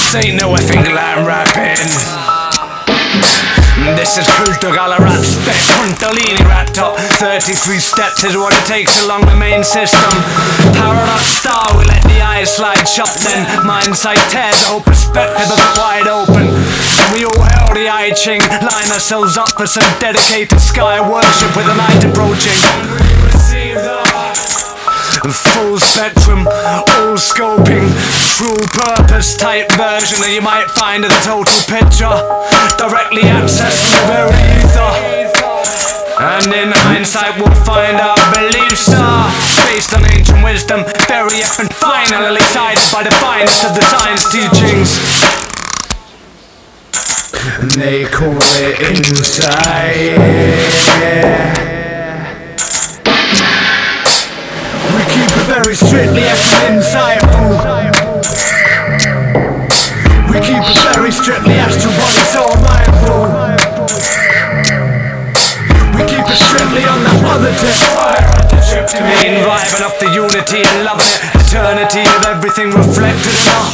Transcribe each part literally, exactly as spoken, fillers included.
This ain't no effing glam rapping. This is Kultur Galarat Spec Puntalini Rat Top. thirty-three steps is what it takes along the main system. Power up star, we let the eyes slide shut then. Mind sight tears, the whole perspective of it wide open. We all hail the I Ching, line ourselves up for some dedicated sky worship with a night approaching. We receive the full spectrum, all scoping, true purpose type version that you might find of the total picture, directly accessed to the very ether. And in hindsight we'll find our beliefs are based on ancient wisdom, very effing finally decided by the finest of the science teachings. And they call it insight. Very strictly insightful. We keep it very strictly astro-rock, so mindful. We keep it strictly on the other tip. Tryptamine, vibing off the unity and loving it. Eternity of everything reflected.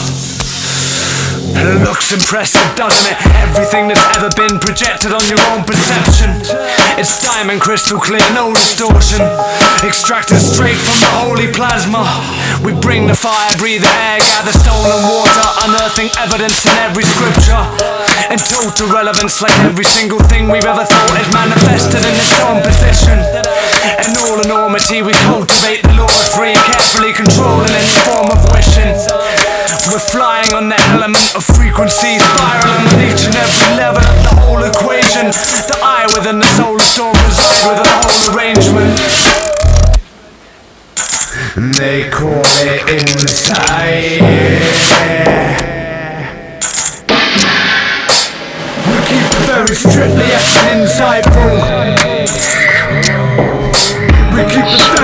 It looks impressive, doesn't it? Everything that's ever been projected on your own perception. It's diamond crystal clear, no distortion. Extracted straight from the holy plasma. We bring the fire, breathe the air, gather stolen water, unearthing evidence in every scripture. In total relevance, like every single thing we've ever thought is manifested in its own position. In all enormity, we cultivate the laws free, carefully controlling any form of wishing. We're flying on the element of frequency, spiraling on each and every level of the whole equation. The eye within the solar storm reside within the whole arrangement. They call it insight. We keep it very strictly as insightful. We keep it very